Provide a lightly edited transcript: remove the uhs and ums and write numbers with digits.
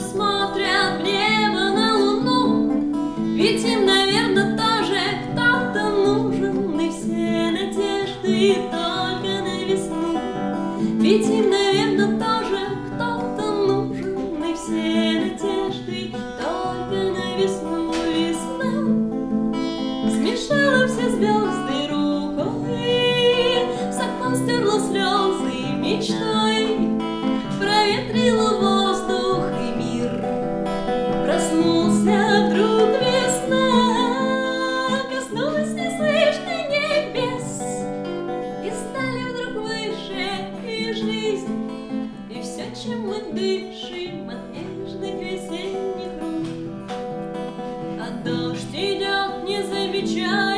смотрят в небо на луну, ведь им, наверное, тоже кто-то нужен, и все надежды только на весну. Ведь им, наверное, тоже кто-то нужен, и все надежды только на весну. Весна смешала все звезды рукой, закон стерла слезы мечтой, проветрила воздух и мир. Проснулся вдруг весна, коснулась неслышной небес, и стали вдруг выше и жизнь, и все, чем мы дышим от нежных весенних рук. А дождь идет, не замечая